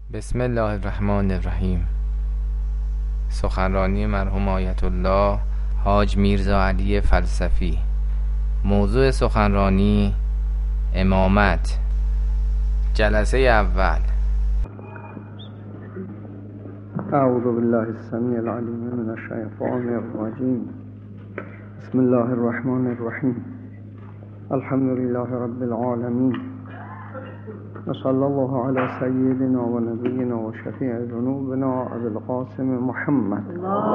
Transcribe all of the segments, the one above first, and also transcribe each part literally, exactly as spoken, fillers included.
بسم الله الرحمن الرحیم. سخنرانی مرحوم آیت الله حاج میرزا علی فلسفی. موضوع سخنرانی امامت. جلسه اول. اعوذ بالله السمیع العلیم من الشیطان الرجیم. بسم الله الرحمن الرحیم. الحمد لله رب العالمین و صلی الله علی سیدنا و نبینا و شفیع ذنوبنا ابی القاسم محمد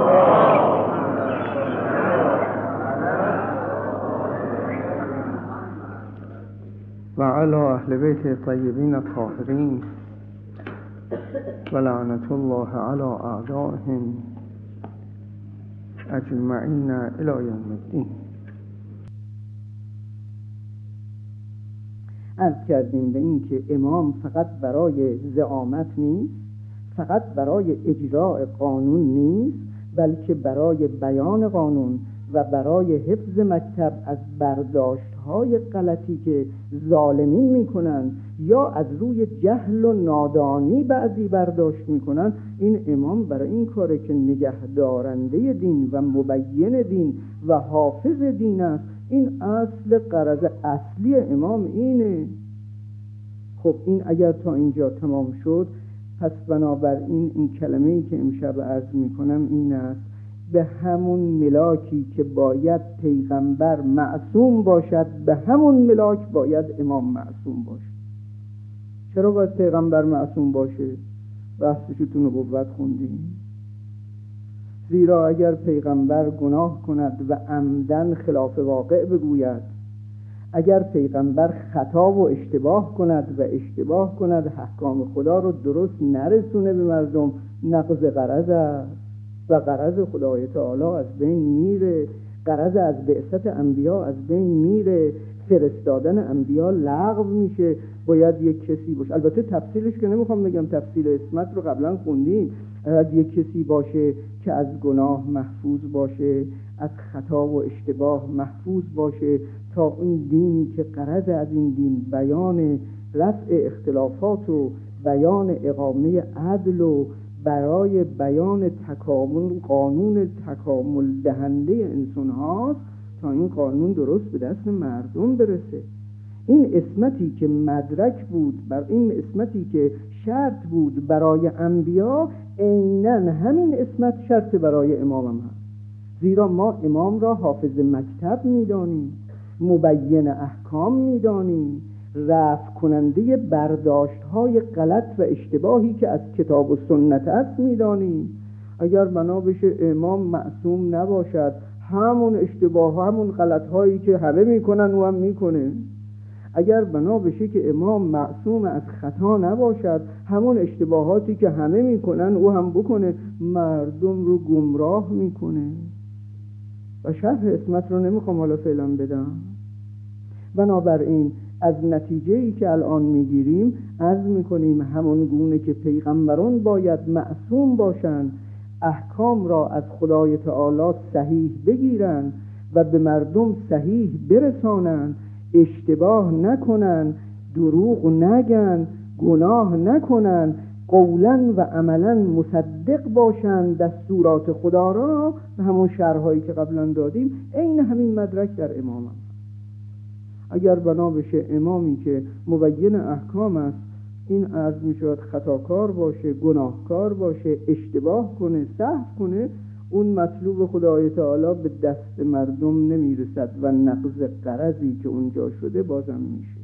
و علی اهل بیت طیبین الطاهرین و لعنت الله علی اعدائهم اجمعین الی یوم الدین. عرض کردیم به این که امام فقط برای زعامت نیست، فقط برای اجراء قانون نیست، بلکه برای بیان قانون و برای حفظ مکتب از برداشت‌های غلطی که ظالمین میکنن یا از روی جهل و نادانی بعضی برداشت میکنن. این امام برای این کاره که نگهدارنده دین و مبین دین و حافظ دین است. این اصل غرض اصلی امام اینه. خب این اگر تا اینجا تمام شد، پس بنابراین این کلمه‌ای که امشب عرض میکنم این است: به همون ملاکی که باید پیغمبر معصوم باشد، به همون ملاک باید امام معصوم باشد. چرا باید پیغمبر معصوم باشه؟ بحثشو تو نبوت خوندیم. زیرا اگر پیغمبر گناه کند و عمدن خلاف واقع بگوید، اگر پیغمبر خطا و اشتباه کند و اشتباه کند احکام خدا رو درست نرسونه به مردم، نقض غرض است و غرض خدای تعالی از بین میره. غرض از بعثت انبیا از بین میره، فرستادن انبیا لغو میشه. باید یک کسی باشه، البته تفصیلش که نمیخوام بگم، تفصیل اسمت رو قبلا خوندیم. باید یک کسی باشه که از گناه محفوظ باشه، از خطا و اشتباه محفوظ باشه، تا اون دینی که غرض از این دین بیان رفع اختلافات و بیان اقامه عدل و برای بیان تکامل، قانون تکامل دهنده انسان هاست، تا این قانون درست به دست مردم برسه. این اسمتی که مدرک بود، بر این اسمتی که شرط بود برای انبیا، عیناً همین اسمت شرط برای امام هم هست. زیرا ما امام را حافظ مکتب میدانیم، مبین احکام میدانیم، رفع کننده برداشت های غلط و اشتباهی که از کتاب و سنت است میدانیم. اگر بنا بشه امام معصوم نباشد، همون اشتباه همون غلط هایی که همه میکنن او هم میکنه. اگر بنا بشه که امام معصوم از خطا نباشد، همون اشتباهاتی که همه میکنن او هم بکنه، مردم رو گمراه میکنه. و شرح اسمت رو نمیخوام حالا فعلا بدم. بنابراین از نتیجه‌ای که الان میگیریم عرض میکنیم همون گونه که پیغمبران باید معصوم باشند، احکام را از خدای تعالی صحیح بگیرن و به مردم صحیح برسانن، اشتباه نکنن، دروغ نگن، گناه نکنن، قولاً و عملاً مصدق باشند دستورات خدا را و همون شرحایی که قبلا دادیم. این همین مدرک در امام هم. اگر بنا بشه امامی که مبین احکام است، این عرض می شود خطاکار باشه، گناهکار باشه، اشتباه کنه، سهو کنه، اون مطلوب خدای تعالی به دست مردم نمی رسد و نقض غرضی که اونجا شده بازم میشه.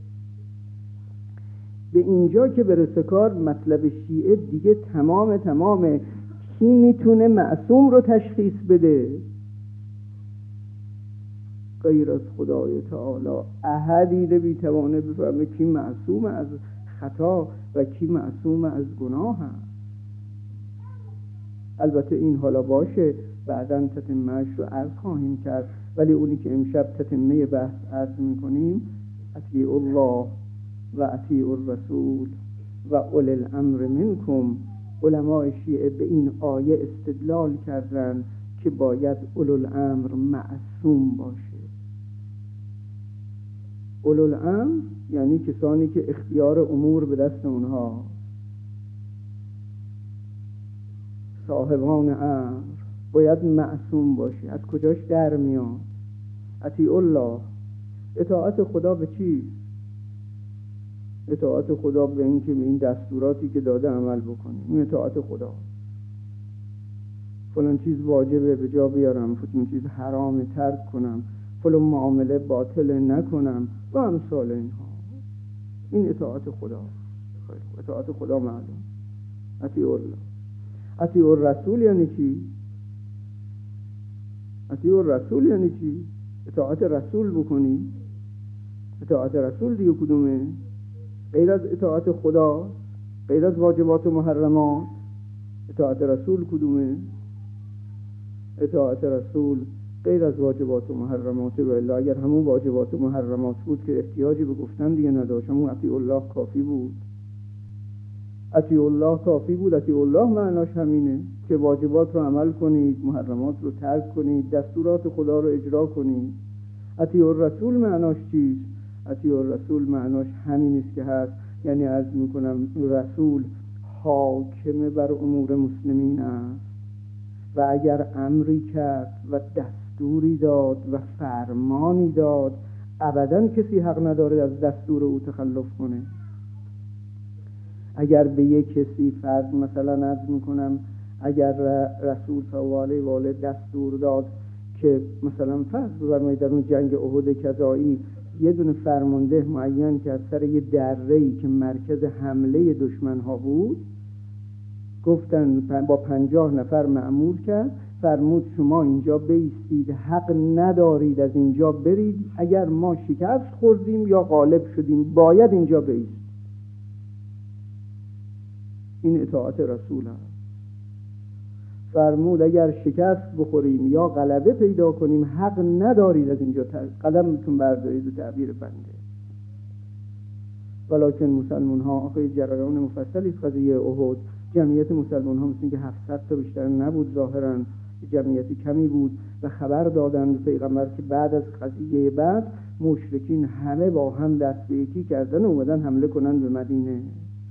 به اینجا که برسه کار، مطلب شیعه دیگه تمام تمامه. کی میتونه معصوم رو تشخیص بده؟ غیر از خدای تعالی احدی نمیتوانه بفهمه کی معصوم از خطا و کی معصوم از گناه هست. البته این حالا باشه، بعداً تتمهش رو عرض خواهیم کرد، ولی اونی که امشب تتمه بحث عرض میکنیم: اطیعوا الله و اطیعوا الرسول و اولی الامر منکم. علمای شیعه به این آیه استدلال کردن که باید اولی الامر معصوم باشه. اولوالامر یعنی کسانی که اختیار امور به دست اونها. صاحبان امر باید معصوم باشی. از کجاش در میاد؟ اطیع الله. اطاعت خدا به چی؟ اطاعت خدا به این که به این دستوراتی که داده عمل بکنی. این اطاعت خدا. فلان چیز واجبه به جا بیارم، فلان چیز حرامه ترک کنم، فلان معامله باطل نکنم و امثال اینها. این اطاعت خدا. اطاعت خدا معلوم. اطیع الله. اطیع الرسول یعنی چی؟ اطیع الرسول یعنی چی؟ اطاعت رسول بکنی. اطاعت رسول دیگه کدومه؟ غیر از اطاعت خدا، غیر از واجبات و محرمات، اطاعت رسول کدومه؟ اطاعت رسول غیر از واجبات و محرمات. و الا اگر همون واجبات و محرمات بود که احتیاجی به گفتن دیگه نداشت، همون اطیع الله کافی بود. اطیع الله کافی بود. اطیع الله معناش همینه که واجبات رو عمل کنید، محرمات رو ترک کنید، دستورات خدا رو اجرا کنید. اطیع الرسول معناش چیست؟ اطیع الرسول معناش همین است که هست. یعنی عرض میکنم رسول حاکم بر امور مسلمین است و اگر امری کرد و دستوری داد و فرمانی داد، ابداً کسی حق نداره از دستور او تخلف کنه. اگر به یک کسی فرض مثلا عرض میکنم اگر رسول صلی الله علیه و آله دستور داد که مثلا فرض بفرمایید در اون جنگ احد کذایی یه دونه فرمانده معین که از سر یه دره‌ای که مرکز حمله دشمن ها بود، گفتن با پنجاه نفر مأمور کرد، فرمود شما اینجا بایستید، حق ندارید از اینجا برید، اگر ما شکست خوردیم یا غالب شدیم باید اینجا بایستید. این اطاعت رسول است. فرمود اگر شکست بخوریم یا غلبه پیدا کنیم حق ندارید از اینجا قدمتون بردارید. و تعبیر بنده. ولکن مسلمان ها آخه جریان مفصلی قضیه احد، جمعیت مسلمان ها مثل که هفتصد تا بیشتر نبود، ظاهرا جمعیتی کمی بود و خبر دادن پیغمبر که بعد از قضیه بعد مشرکین همه با هم دست به یکی کردن و اومدن حمله کنن به مدینه.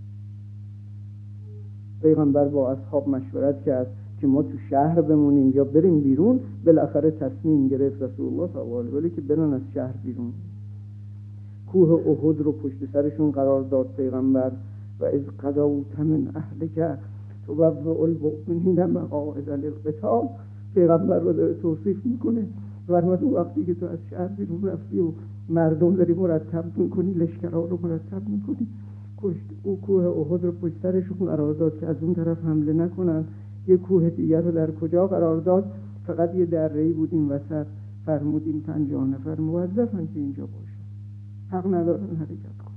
پیغمبر با اصحاب مشورت کرد که ما تو شهر بمونیم یا بریم بیرون. بالاخره تصمیم گرفت رسول الله صلی الله علیه و آله که برن از شهر بیرون. کوه احد رو پشت سرشون قرار داد پیغمبر و از غدوت من اهلک تبوئ المؤمنین مقاعد للقتال. پیغمبر رو داره توصیف میکنه. فرمود وقتی که تو از شهر بیرون رفتی و مردم داری مرتب میکنی، لشکرها رو مرتب میکنی، کشت او کوه احد رو پشت سرشون قرار داد که از اون طرف حمله نکنن. یه کوه دیگر رو در کجا قرار داد؟ فقط یه دره‌ای بود این وسط. فرمود این پنجاه نفر موظفن که اینجا باشن، حق ندارن حرکت کنن.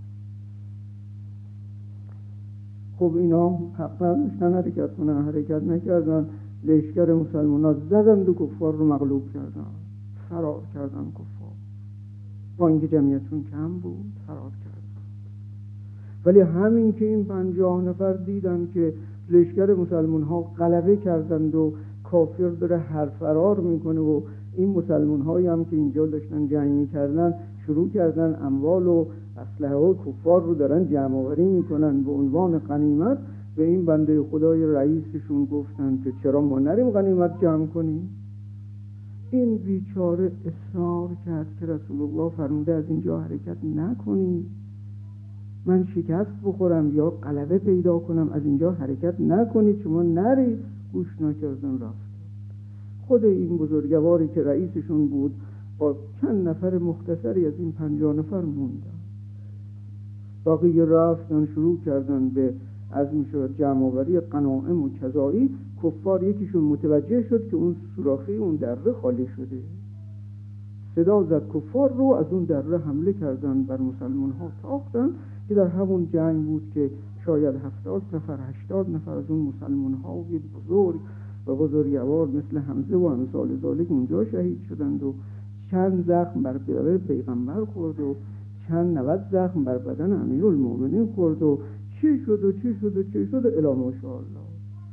خب اینا حق نداشتن حرکت کنن، حرکت نکردن. لشکر مسلمان ها زدند و کفار رو مغلوب کردن، فرار کردن کفار. با اینکه جمعیتون کم بود فرار کردن. ولی همین که این پنجاه نفر دیدن که لشکر مسلمان ها غلبه کردند و کافر داره هر فرار میکنه و این مسلمان هایی هم که اینجا داشتن جنگ میکردن شروع کردن اموال و اسلحه و کفار رو دارن جمع آوری میکنن به عنوان غنیمت، به این بنده خدای رئیسشون گفتن که چرا ما نریم غنیمت جمع کنیم؟ این بیچاره اصرار کرد که رسول الله فرموده از اینجا حرکت نکنید، من شکست بخورم یا غلبه پیدا کنم، از اینجا حرکت نکنید، شما نرید. گوش نکردن رفت. خود این بزرگواری که رئیسشون بود با چند نفر مختصری از این پنجاه نفر موندن. باقی رفتن شروع کردن به از میشه جمع آوری غنایم و کذایی. کفار یکیشون متوجه شد که اون سوراخی اون دره خالی شده، صدا زد کفار رو از اون دره حمله کردن بر مسلمان ها تاختن که در همون جنگ بود که شاید هفتاد نفر هشتاد نفر از اون مسلمان ها و بزرگ و بزرگوار مثل حمزه و امثال ذالک اونجا شهید شدند و چند زخم بر بدن پیغمبر خورد و چند نود زخم بر بدن امیرالمومنین خورد و چی شد و چی شد و چی شد الی ماشاءالله.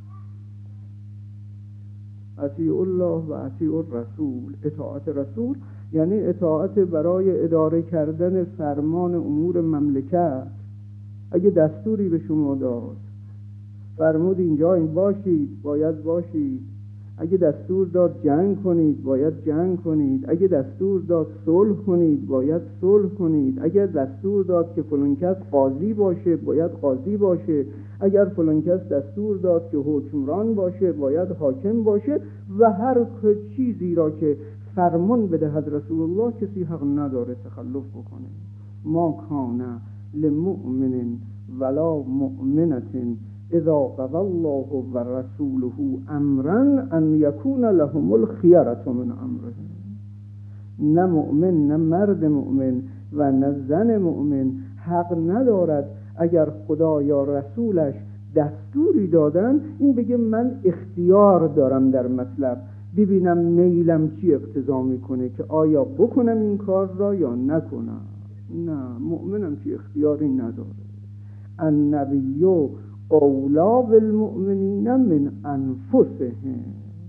اطیع الله و اطیع الرسول. اطاعت رسول یعنی اطاعت برای اداره کردن فرمان امور مملکت. اگه دستوری به شما داد فرمود اینجا این باشید، باید باشید. اگه دستور داد جنگ کنید، باید جنگ کنید. اگه دستور داد صلح کنید، باید صلح کنید. اگر دستور داد که فلان کس قاضی باشه، باید قاضی باشه. اگر فلان کس دستور داد که حکمران باشه، باید حاکم باشه. و هر چیزی را که فرمان بدهد رسول الله کسی حق نداره تخلف بکنه. ما کان لمؤمن ولا مؤمنة اذا قضى الله و رسوله امرا ان یکون لهم الخیرة من امرهم. نه مؤمن، نه مرد مؤمن و نه زن مؤمن حق ندارد اگر خدا یا رسولش دستوری دادن این بگه من اختیار دارم در مطلب، ببینم میلم چی اقتضا میکنه که آیا بکنم این کار را یا نکنم. نه، مؤمنم چی اختیاری نداره. النبی اولا بالمؤمنین من انفسهم.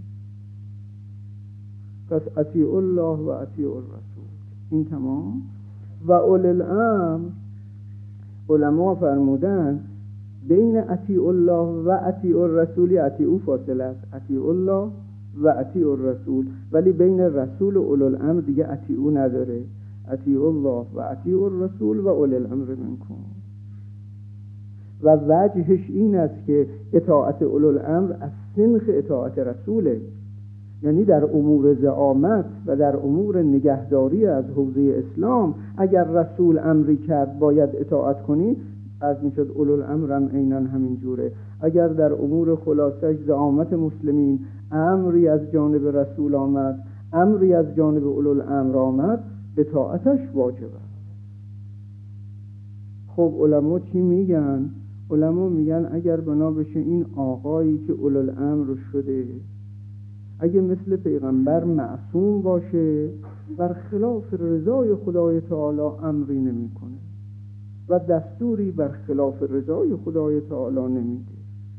پس اطیعوا الله و اطیعوا الرسول. این تمام. و اولی الامر، علما فرمودن بین اطیعوا الله و اطیعوا الرسول اطیعوا فاصله است. اطیعوا الله و اطیعوا الرسول، ولی بین رسول و اولی الامر دیگه اطیعوا نداره. اطیعوا الله و اطیعوا الرسول و اولی الامر منکم. و وجهش این است که اطاعت اولی الامر از سنخ اطاعت رسوله، یعنی در امور زعامت و در امور نگهداری از حوزه اسلام اگر رسول امری کرد باید اطاعت کنی، از میشد اولو الامر هم عیناً همین جوره. اگر در امور خلاصش زعامت مسلمین امری از جانب رسول آمد، امری از جانب اولو الامر آمد، اطاعتش واجبه. خب علما چی میگن؟ علما میگن اگر بنا بشه این آقایی که اولو الامر شده اگه مثل پیغمبر معصوم باشه بر خلاف رضای خدای تعالی امری نمی کنه و دستوری بر خلاف رضای خدای تعالی نمیده.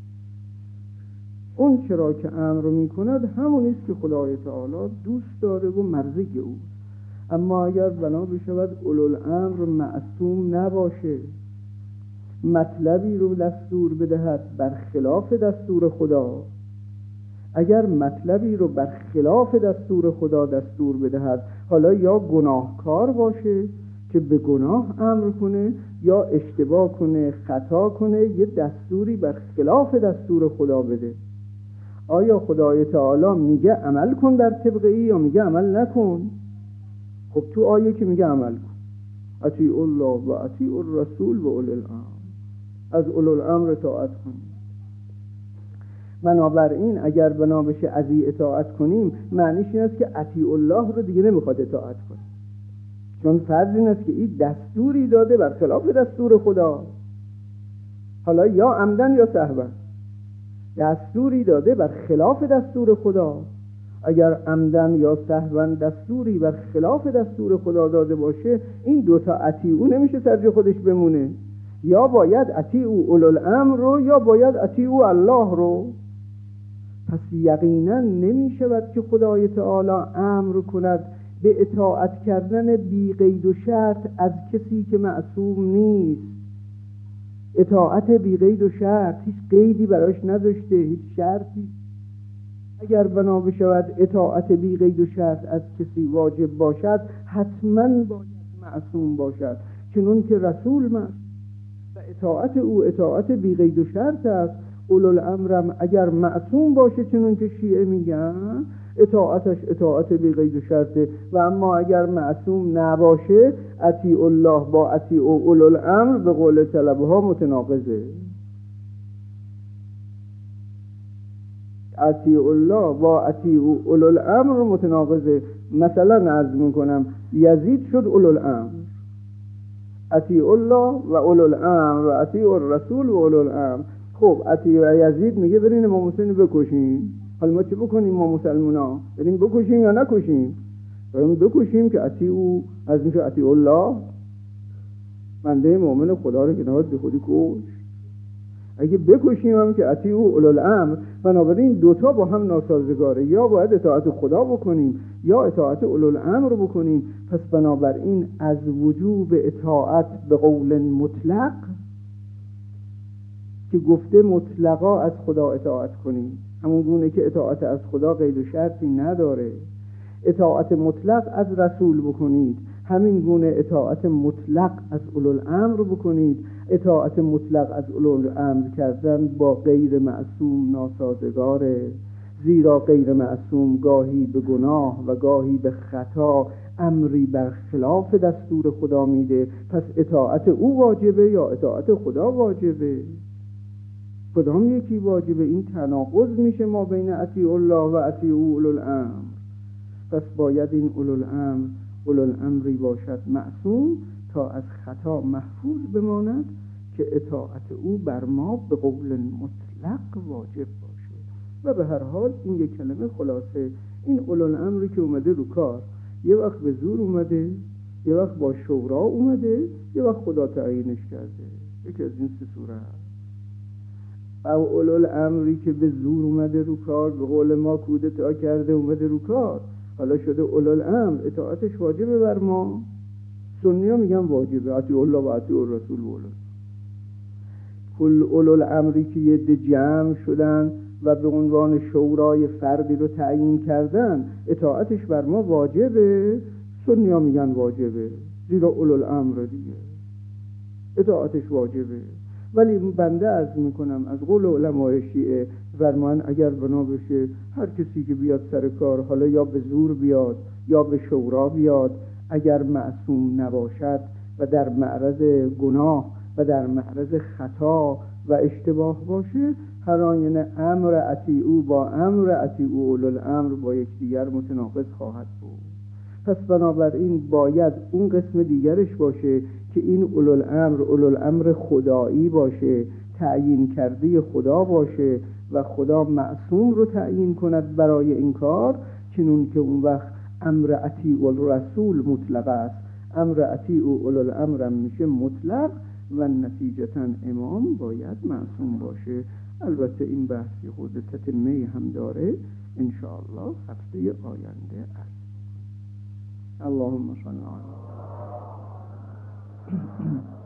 اون چرا که امر می کند همونیست که خدای تعالی دوست داره و مرضی او. اما اگر بنا بشود اولوالامر معصوم نباشه، مطلبی رو دستور بدهد بر خلاف دستور خدا، اگر مطلبی رو بر خلاف دستور خدا دستور بدهد، حالا یا گناهکار باشه که به گناه امر کنه یا اشتباه کنه، خطا کنه، یه دستوری بر خلاف دستور خدا بده، آیا خدای تعالی میگه عمل کن در طبق ای یا میگه عمل نکن؟ خب تو آیه که میگه عمل کن، اطیعوا الله و اطیعوا الرسول و اولی الامر، از اولی الامر اطاعت کنیم. بنابراین اگر بنا بشه از این اطاعت کنیم معنیش این است که اطیعوا الله رو دیگه نمیخواد اطاعت کنیم، چون فرض این است که این دستوری داده بر خلاف دستور خدا، حالا یا عمدن یا سهوا دستوری داده بر خلاف دستور خدا. اگر عمدن یا سهوا دستوری بر خلاف دستور خدا داده باشه این دوتا اطیعوا نمیشه سر خودش بمونه، یا باید اطیعوا اولو الامر رو یا باید اطیعوا الله رو. پس یقینا نمی شود که خدای تعالی امر کند به اطاعت کردن بی قید و شرط از کسی که معصوم نیست. اطاعت بی قید و شرط، هیچ قیدی براش نذاشته، هیچ شرطی. اگر بنا بشود اطاعت بی قید و شرط از کسی واجب باشد حتما باید معصوم باشد، چنون که رسول معصوم و اطاعت او اطاعت بی قید و شرط است. اولوالامرم اگر معصوم باشه چنون که شیعه میگن اطاعتش اطاعت بی قید و شرطه، و اما اگر معصوم نباشه اطیعوا الله با اطیعوا اولوالامر به قول طلبه ها متناقضه. اطیعوا الله با اطیعوا اولوالامر متناقضه. مثلا عرض میکنم یزید شد اولوالامر، اطیعوا الله و اولوالامر و اطیعوا الرسول و اولوالامر. خب اطیع یزید میگه برین امام حسین بکشیم، حالا ما چه بکنیم؟ ما مسلمونا بریم بکشیم یا نکشیم؟ بریم بکشیم که اطیعوا از میشه اطیعوا الله، بنده مؤمن خدا رو که نهاد به خودی کش. اگه بکشیم هم که اطیعوا اولوالامر. بنابراین دوتا با هم ناسازگاره، یا باید اطاعت خدا بکنیم یا اطاعت اولوالامر رو بکنیم. پس بنابراین از وجوب اطاعت به قول مطلق که گفته مطلقا از خدا اطاعت کنید، همون گونه که اطاعت از خدا قید و شرطی نداره. اطاعت مطلق از رسول بکنید، همین گونه اطاعت مطلق از اولوالامر بکنید. اطاعت مطلق از اولوالامر کردن با غیر معصوم ناسازگاره، زیرا غیر معصوم گاهی به گناه و گاهی به خطا امری بر خلاف دستور خدا میده. پس اطاعت او واجبه یا اطاعت خدا واجبه؟ کدام یکی واجبه؟ این تناقض میشه ما بین اطیع الله و اطیع اولوالامر. پس باید این اولوالامر اولوالامری باشد معصوم تا از خطا محفوظ بماند که اطاعت او بر ما به قول مطلق واجب باشه. و به هر حال این یک کلمه خلاصه، این اولوالامری که اومده رو کار، یه وقت به زور اومده، یه وقت با شورا اومده، یه وقت خدا تعیینش کرده. یکی از این سه صورت. او اولوالامری که به زور اومده رو کار، به قول ما کودتا کرده اومده رو کار، حالا شده اولوالامر، اطاعتش واجبه بر ما. سنی ها میگن واجبه، اطیع الله و اطیع الرسول و اولوالامر. کل اولوالامری که یه ده جمع شدن و به عنوان شورای فردی رو تعیین کردن، اطاعتش بر ما واجبه. سنی ها میگن واجبه، زیرا اولوالامر دیگه اطاعتش واجبه. ولی بنده عرض میکنم از قول علمای شیعه فرمان اگر بنا بشه هر کسی که بیاد سر کار، حالا یا به زور بیاد یا به شورا بیاد، اگر معصوم نباشد و در معرض گناه و در معرض خطا و اشتباه باشه، هر آینه امر اطیعو با امر اطیعو اولوالامر با یکدیگر متناقض خواهد بود. پس بنابراین باید اون قسم دیگرش باشه که این اولوالامر اولوالامر خدایی باشه، تعیین کرده خدا باشه و خدا معصوم رو تعیین کند برای این کار، چنون که اون وقت امر اطیع الرسول مطلق است، امر اطیع اولوالامر میشه مطلق و نتیجتا امام باید معصوم باشه. البته این بحثی خود تتمه هم داره، انشاءالله هفته آینده است. اللهم صل علی